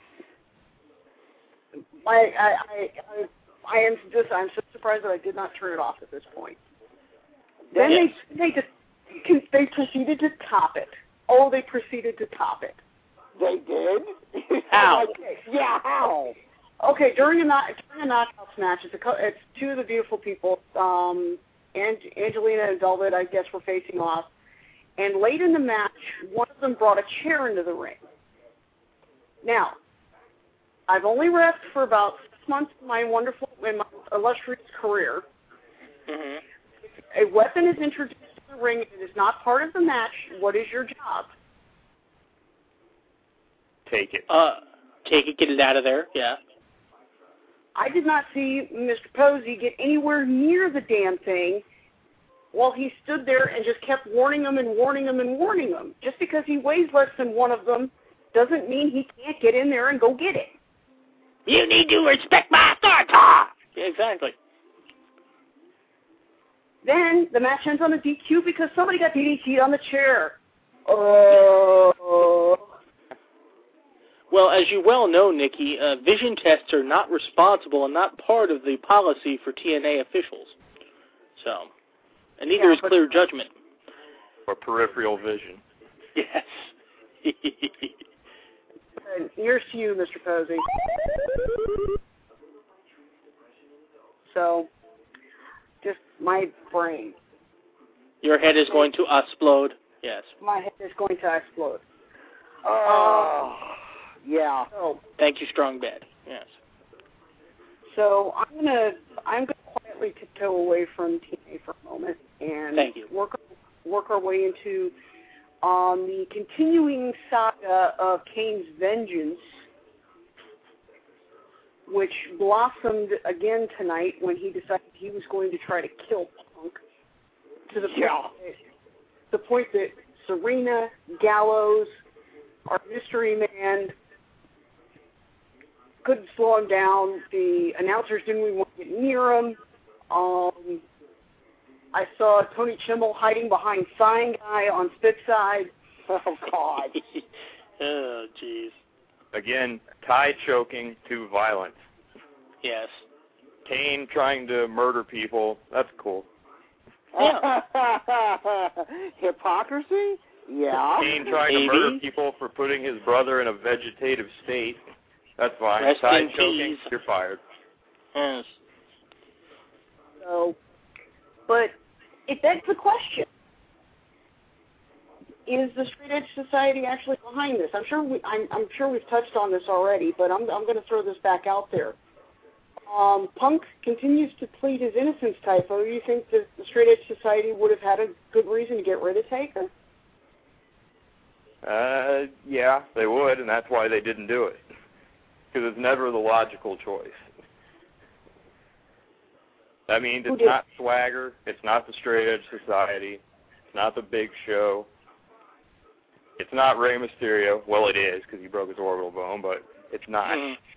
I'm so surprised that I did not turn it off at this point. Then they proceeded to top it. Oh, they proceeded to top it. They did? How? Yeah, how? Okay, during a knockouts match, it's 2 of the beautiful people, Angelina and Velvet, I guess, were facing off. And late in the match, one of them brought a chair into the ring. Now, I've only wrestled for about 6 months in my illustrious career. Mm-hmm. A weapon is introduced in the ring. It is not part of the match. What is your job? Take it. Take it, get it out of there, yeah. I did not see Mr. Posey get anywhere near the damn thing while he stood there and just kept warning them and warning them and warning them. Just because he weighs less than one of them doesn't mean he can't get in there and go get it. You need to respect my authority. Yeah, exactly. Then the match ends on a DQ because somebody got DDT'd on the chair. Oh. Well, as you well know, Nikki, vision tests are not responsible and not part of the policy for TNA officials. So, and neither is clear judgment. Or peripheral vision. Yes. Here's to you, Mr. Posey. So, Just my brain. Your head is going to explode. Yes. My head is going to explode. Yeah. So, thank you, Strong Bed. Yes. So I'm gonna quietly tiptoe away from TNA for a moment and Thank you. work our way into the continuing saga of Kane's Vengeance, which blossomed again tonight when he decided he was going to try to kill Punk to the point that Serena, Gallows, our mystery man couldn't slow him down. The announcers didn't even want to get near him. I saw Tony Chimmel hiding behind Sign Guy on Spitside. Oh, God. Oh, jeez. Again, tie choking to violence. Yes. Kane trying to murder people, that's cool. Yeah. Hypocrisy? Yeah. Kane trying to murder people for putting his brother in a vegetative state, that's fine. Rest Tie in choking, peace. you're fired. Yes. So, but it begs the question: is the Straight Edge Society actually behind this? I'm sure we've touched on this already, but I'm going to throw this back out there. Punk continues to plead his innocence, Typho. Do you think that the Straight Edge Society would have had a good reason to get rid of Taker? Yeah, they would, and that's why they didn't do it. Because it's never the logical choice. I mean, it's not Swagger, it's not the Straight Edge Society, it's not the Big Show, it's not Rey Mysterio. Well, it is, because he broke his orbital bone, but it's not.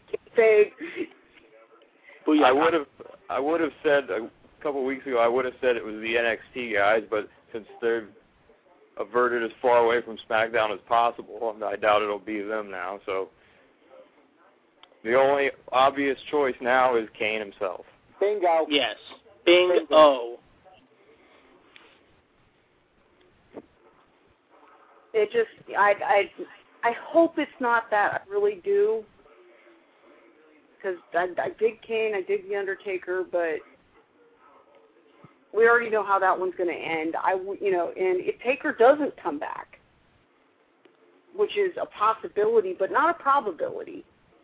I would have said a couple of weeks ago, I would have said it was the NXT guys, but since they've averted as far away from SmackDown as possible, I doubt it'll be them now. So the only obvious choice now is Kane himself. Bingo. Yes. Bingo. It just, I hope it's not that. I really do. Because I dig Kane, I dig The Undertaker, but we already know how that one's going to end. And if Taker doesn't come back, which is a possibility, but not a probability,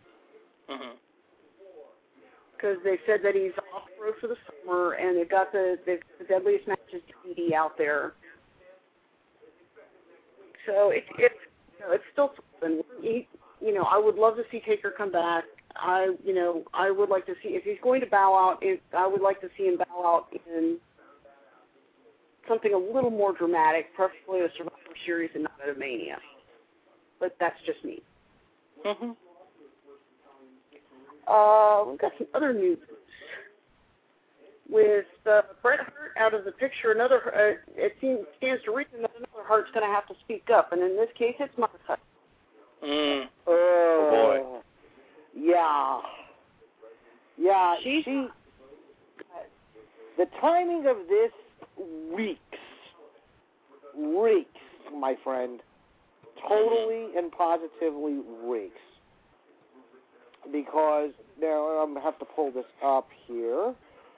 because they said that he's off the road for the summer, and they've got the Deadliest Matches DVD out there. So it's still something. I would love to see Taker come back. I would like to see, if he's going to bow out, I would like to see him bow out in something a little more dramatic, preferably a Survivor Series and not at a Mania. But that's just me. We've got some other news. With Bret Hart out of the picture, it stands to reason that another Hart's going to have to speak up, and in this case, it's Martha. Oh, boy. Yeah. Yeah, the timing of this reeks, my friend. Totally and positively reeks. Because, now I'm going to have to pull this up here,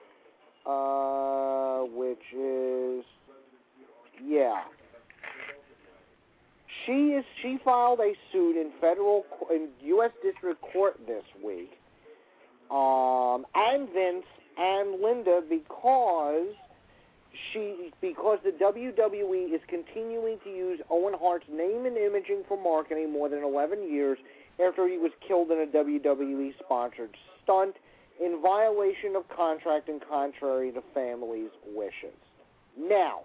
which is, yeah. She filed a suit in U.S. District Court this week, and Vince and Linda because the WWE is continuing to use Owen Hart's name and imaging for marketing more than 11 years after he was killed in a WWE-sponsored stunt in violation of contract and contrary to family's wishes. Now,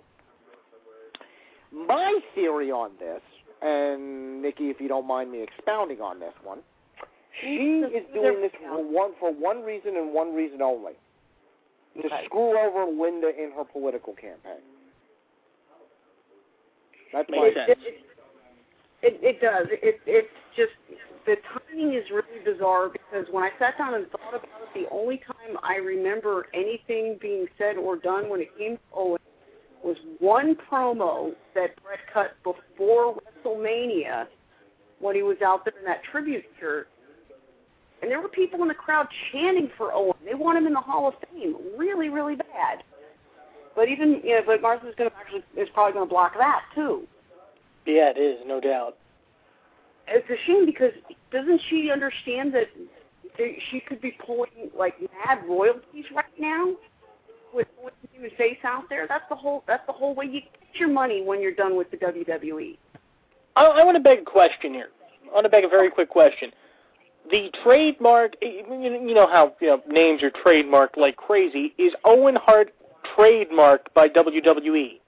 my theory on this, and Nikki, if you don't mind me expounding on this one, she is doing this for one reason and one reason only, to screw over Linda in her political campaign. That's my sense. It does. It's just, the timing is really bizarre because when I sat down and thought about it, the only time I remember anything being said or done when it came to Owen was one promo that Bret cut before WrestleMania when he was out there in that tribute shirt. And there were people in the crowd chanting for Owen. They want him in the Hall of Fame really, really bad. But but Martha's is probably going to block that too. Yeah, it is, no doubt. It's a shame because doesn't she understand that she could be pulling like mad royalties right now with him and face out there? That's the whole way you get your money when you're done with the WWE. I want to beg a question here. I want to beg a very quick question. The trademark, you know how names are trademarked like crazy. Is Owen Hart trademarked by WWE?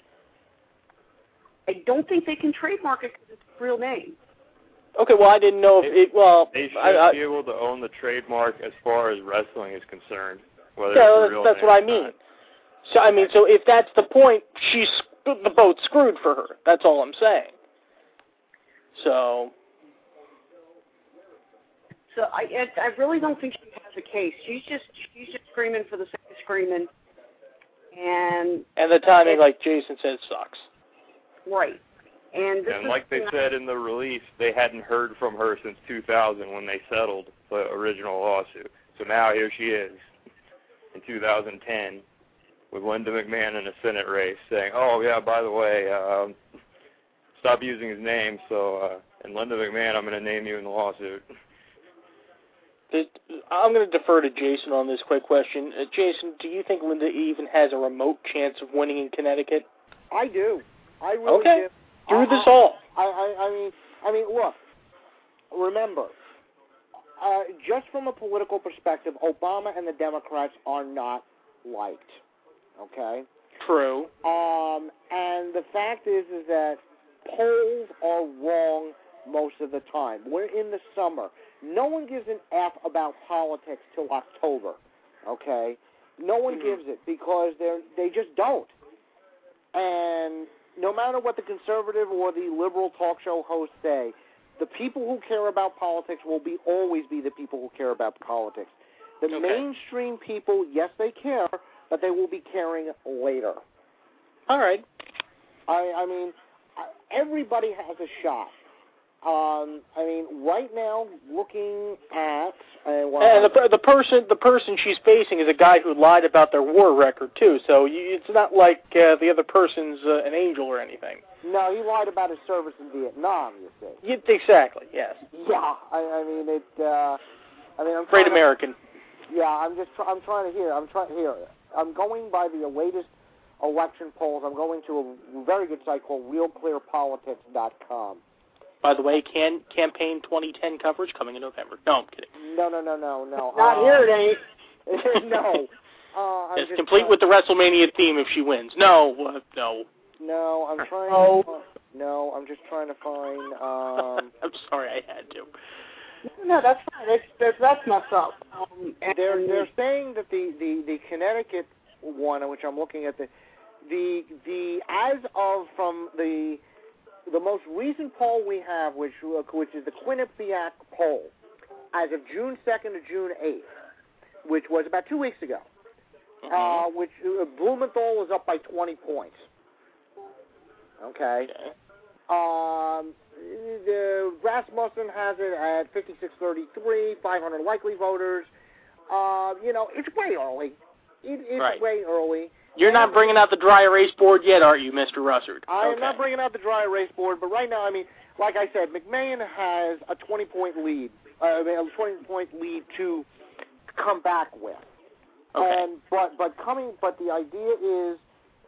I don't think they can trademark it because it's a real name. Okay, well, I didn't know if it. Well, they should be able to own the trademark as far as wrestling is concerned. Whether yeah, it's a real that's name what I or mean. not. So if that's the point, the boat's screwed for her. That's all I'm saying. So I really don't think she has a case. She's just screaming for the sake of screaming, and the timing, like Jason said, sucks. Right. And like they said in the release, they hadn't heard from her since 2000 when they settled the original lawsuit. So now here she is in 2010 with Linda McMahon in a Senate race saying, oh, yeah, by the way, stop using his name, so, and Linda McMahon, I'm going to name you in the lawsuit. I'm going to defer to Jason on this quick question. Jason, do you think Linda even has a remote chance of winning in Connecticut? I do. I really do. Through this all. I mean, look, remember, just from a political perspective, Obama and the Democrats are not liked, okay? True. And the fact is that polls are wrong most of the time. We're in the summer. No one gives an F about politics till October, okay? No one gives it because they just don't. And no matter what the conservative or the liberal talk show hosts say, the people who care about politics will always be the people who care about politics. The mainstream people, yes, they care, but they will be caring later. All right. I mean, everybody has a shot. I mean, right now, looking at and the person she's facing is a guy who lied about their war record too. So it's not like the other person's an angel or anything. No, he lied about his service in Vietnam. You see? Exactly. Yes. Yeah. I mean it. I'm great American. Yeah. I'm trying to hear. I'm going by the latest election polls. I'm going to a very good site called RealClearPolitics.com. By the way, campaign 2010 coverage coming in November. No, I'm kidding. No. Not here, it ain't. No. It's complete with the WrestleMania theme if she wins. No. No, I'm trying. No, I'm just trying to find. I'm sorry, I had to. No, that's fine. That's messed up. They're saying that the Connecticut one, which I'm looking at, the as of from the most recent poll we have, which is the Quinnipiac poll, as of June 2nd to June 8th, which was about 2 weeks ago, which Blumenthal is up by 20 points. Okay. The Rasmussen has it at 56-33, 500 likely voters. It's way early. It's way early. You're not bringing out the dry erase board yet, are you, Mr. Russert? I am not bringing out the dry erase board, but right now, I mean, like I said, McMahon has a 20-point lead, to come back with. Okay. But the idea is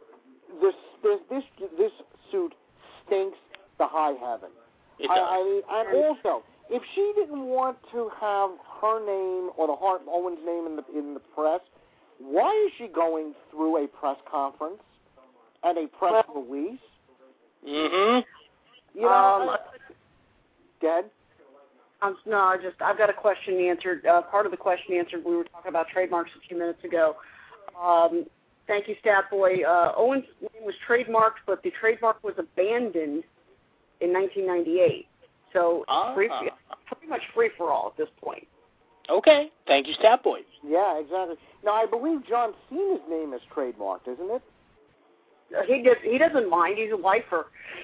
this suit stinks to high heaven. It does. I mean, and also, if she didn't want to have her name or the Hart Owens name in the press, why is she going through a press conference and a press release? Mm-hmm. Go ahead. I've got a question answered. Part of the question answered. We were talking about trademarks a few minutes ago. Thank you, Stat Boy. Owens' name was trademarked, but the trademark was abandoned in 1998. So pretty much free for all at this point. Okay. Thank you, Stat Boy. Yeah, exactly. Now, I believe John Cena's name is trademarked, isn't it? He doesn't mind. He's a lifer.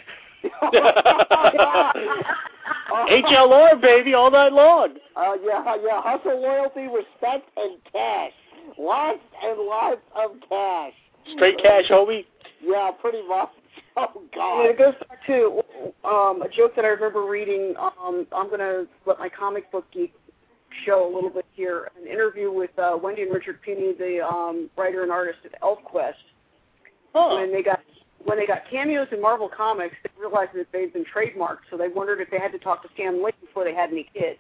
HLR, baby, all night long. Yeah. Hustle, loyalty, respect, and cash. Lots and lots of cash. Straight cash, Hobie? Yeah, pretty much. Oh, God. And it goes back to a joke that I remember reading. I'm going to let my comic book geek show a little bit here. An interview with Wendy and Richard Pini, the writer and artist at ElfQuest. Oh. When they got cameos in Marvel Comics, they realized that they'd been trademarked, so they wondered if they had to talk to Stan Lee before they had any kids.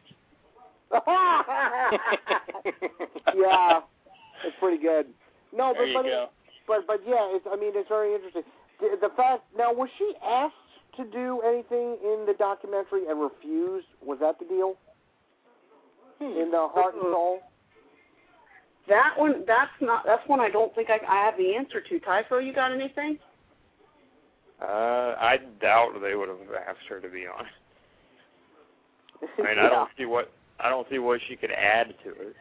Yeah, it's pretty good. No, there you go. But yeah, it's very interesting. The fact now, was she asked to do anything in the documentary and refused? Was that the deal? In the Heart and Soul? That's one I don't think I have the answer to. Typho, you got anything? I doubt they would have asked her, to be honest. I mean, Yeah. I don't see what she could add to it.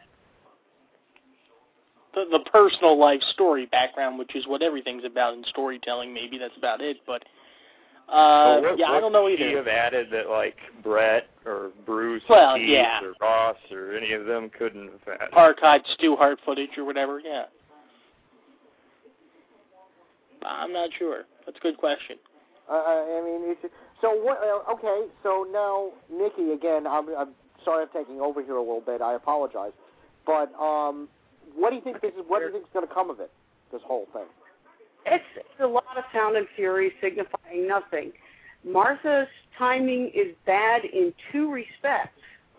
The personal life story background, which is what everything's about in storytelling. Maybe that's about it, but I don't know either. Would she have added that, like, Brett or Bruce Well, or Keith yeah. or Ross or any of them couldn't have added? Archived Stu Hart footage or whatever, yeah. I'm not sure. That's a good question. So what? Okay, so now, Nikki, again, I'm sorry I'm taking over here a little bit. I apologize, but what do you think What do you think is going to come of it? This whole thing. It's a lot of sound and fury signifying nothing. Martha's timing is bad in two respects.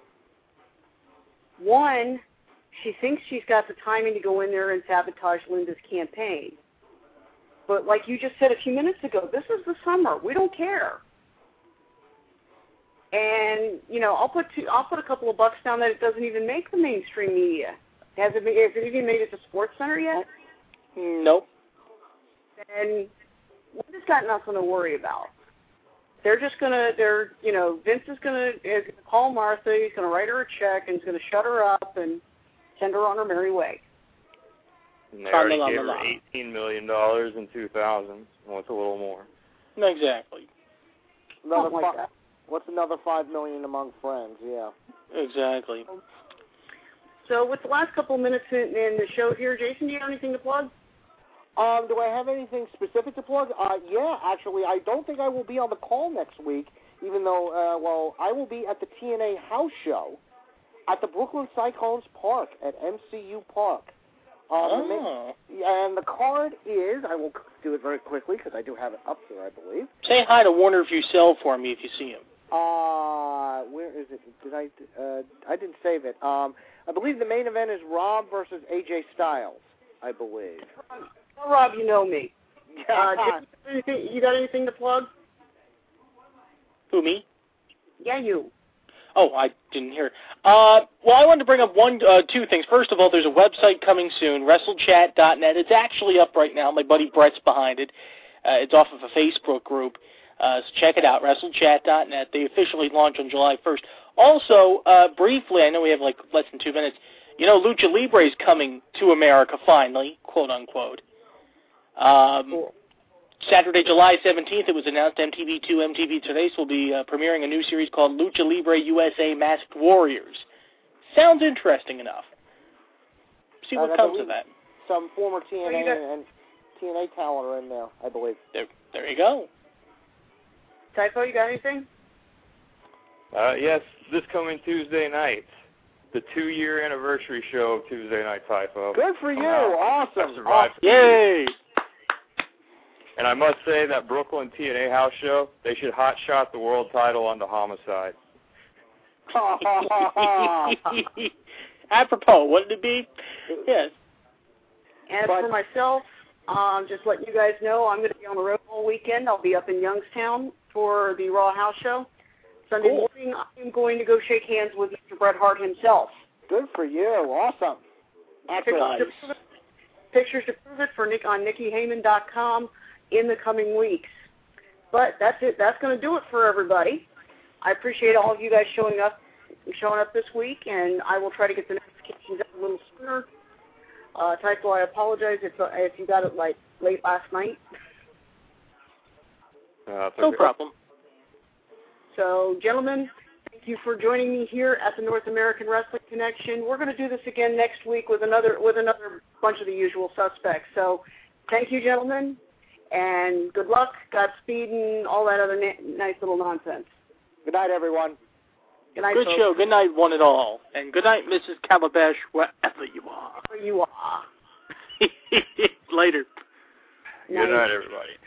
One, she thinks she's got the timing to go in there and sabotage Linda's campaign. But like you just said a few minutes ago, this is the summer. We don't care. And I'll put a couple of bucks down that it doesn't even make the mainstream media. Has it even made it to SportsCenter yet? Nope. Then Linda's got nothing to worry about. They're just Vince is gonna call Martha. He's gonna write her a check and he's gonna shut her up and send her on her merry way. And they already gave her $18 million in 2000. What's a little more? Exactly. What's another $5 million among friends? Yeah. Exactly. So with the last couple of minutes in the show here, Jason, do you have anything to plug? Do I have anything specific to plug? Yeah, actually, I don't think I will be on the call next week, even though, I will be at the TNA house show at the Brooklyn Cyclones Park at MCU Park. And the card is, I will do it very quickly because I do have it up here, I believe. Say hi to Warner if you sell for me if you see him. Where is it? I didn't save it. I believe the main event is Rob versus AJ Styles, I believe. Well, Rob, you know me. You got anything to plug? Who, me? Yeah, you. Oh, I didn't hear. Well, I wanted to bring up two things. First of all, there's a website coming soon, WrestleChat.net. It's actually up right now. My buddy Brett's behind it. It's off of a Facebook group. So check it out, WrestleChat.net. They officially launch on July 1st. Also, briefly, I know we have like less than 2 minutes. Lucha Libre is coming to America finally, quote unquote. Cool. Saturday, July 17th, it was announced MTV2, MTV Today's will be premiering a new series called Lucha Libre USA Masked Warriors. Sounds interesting enough. See what comes of that. Some former TNA and TNA talent are in there, I believe. There you go. Typho, you got anything? Yes, this coming Tuesday night, the 2-year anniversary show of Tuesday Night Typho. Good for you. Awesome. Yay. And I must say that Brooklyn TNA house show, they should hotshot the world title onto Homicide. Apropos, what did it be? Yes. And for myself, just letting you guys know, I'm going to be on the road all weekend. I'll be up in Youngstown for the Raw House Show. Sunday morning, I'm going to go shake hands with Mr. Bret Hart himself. Good for you. Awesome. Pictures to prove it on NikkiHeyman.com in the coming weeks. But that's it. That's going to do it for everybody. I appreciate all of you guys showing up this week, and I will try to get the notifications out a little sooner. Typho, I apologize if you got it like late last night. No problem. So, gentlemen, thank you for joining me here at the North American Wrestling Connection. We're going to do this again next week with another bunch of the usual suspects. So, Thank you, gentlemen, and good luck, Godspeed, and all that other nice little nonsense. Good night, everyone. Good night, Good folks. show. Good night, one and all. And good night, Mrs. Calabash, wherever you are. Wherever you are. Later. Good night, everybody.